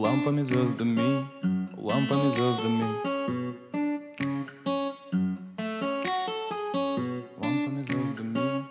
лампами, звездами, лампами, звездами, лампами, звездами.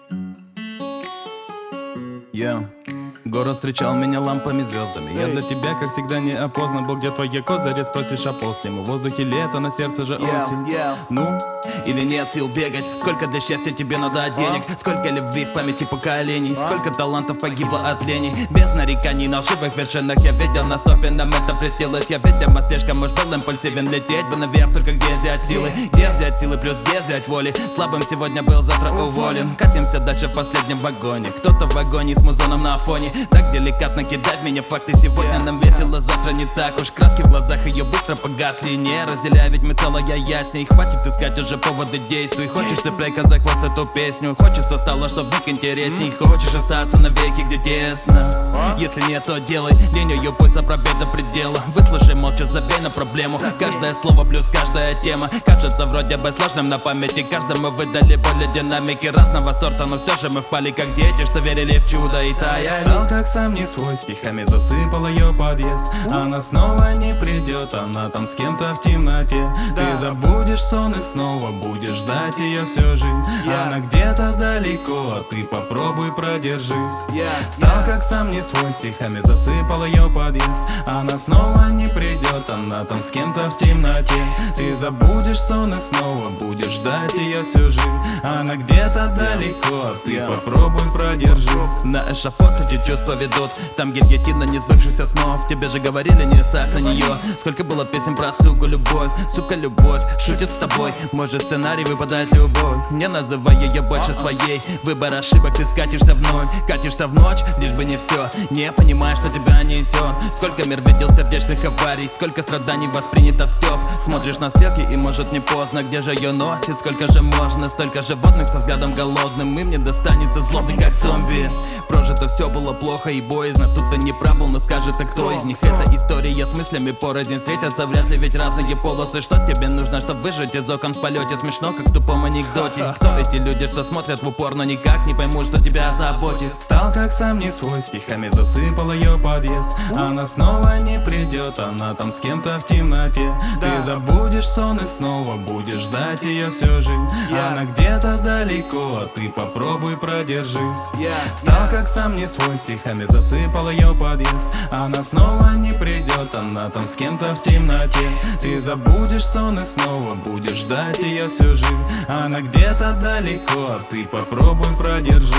Город встречал меня лампами, звездами. Я для тебя, как всегда, не опознан. Был, где твои козыри, спросишь о после. В воздухе лето, на сердце же осень. Ну, или нет сил бегать? Сколько для счастья тебе надо денег? Сколько любви в памяти поколений? Сколько талантов погибло от лени? Без нареканий на лживых вершинах я видел на стопе, нам это престилось. Я видимо слишком уж был импульсивен. Лететь бы наверх, только где взять силы? Где взять силы плюс где взять воли? Слабым сегодня был, завтра уволен. Катимся дальше в последнем вагоне. Кто-то в вагоне с музоном на фоне. Так деликатно кидать меня факты. Сегодня нам весело, завтра не так уж. Краски в глазах ее быстро погасли. Не разделяя, ведь мы целая ясней. Хватит искать уже поводы действий. Хочешь цепляй за хвост эту песню. Хочется стало, чтоб век интересней. Хочешь остаться навеки, где тесно. Если нет, то делай линию путь за пробег до предела. Выслушай молча, забей на проблему. Каждое слово плюс каждая тема кажется вроде бы сложным на памяти. Каждому выдали поле динамики разного сорта, но все же мы впали как дети, что верили в чудо и таяли. Стал как сам не свой, стихами засыпал ее подъезд. Она снова не придет, она там с кем-то в темноте. Ты забудешь сон и снова будешь ждать ее всю жизнь. Она где-то далеко, а ты попробуй продержись. Стал как сам не свой, стихами засыпал ее подъезд. Она снова не придет, она там с кем-то в темноте. Ты забудешь сон и снова будешь ждать ее всю жизнь. Она где-то далеко, а ты попробуй продержись. На эшафот эти чувства ведут, там гильотина несбывшихся снов. Тебе же говорили, не ставь на нее. Сколько было песен про суку любовь. Сука любовь, шутит с тобой. Может сценарий выпадает любовь. Не называй ее больше своей. Выбор ошибок, ты скатишься в ноль. Катишься в ночь, лишь бы не все. Не понимаешь, что тебя несет. Сколько мир видел сердечных аварий. Сколько страданий воспринято в стёб. Смотришь на стрелки и может не поздно. Где же ее носит, сколько же можно. Столько животных со взглядом голодным. Им не достанется злобный как зомби. Прожито все было плохо и боязно. Тут-то не прав был, но скажет, а кто из них? Это история с мыслями порознь. Встретятся вряд ли, ведь разные полосы. Что тебе нужно, чтобы выжить из окон в полете? Смешно, как в тупом анекдоте. Кто эти люди, что смотрят в упор, но никак не поймут, что тебя заботит? Стал как сам не свой, стихами засыпал ее подъезд. Она снова не придет, она там с кем-то в темноте. Ты забудешь сон и снова будешь ждать ее всю жизнь. Она где-то далеко, а ты попробуй продержись. Стал как сам не свой, стихами засыпал ее подъезд. Она снова не придет, она там с кем-то в темноте. Ты забудешь сон и снова будешь ждать ее всю жизнь. Она где-то далеко, а ты попробуй продержись.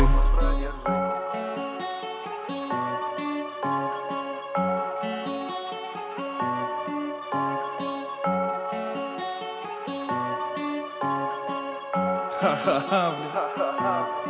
Ха-ха-ха,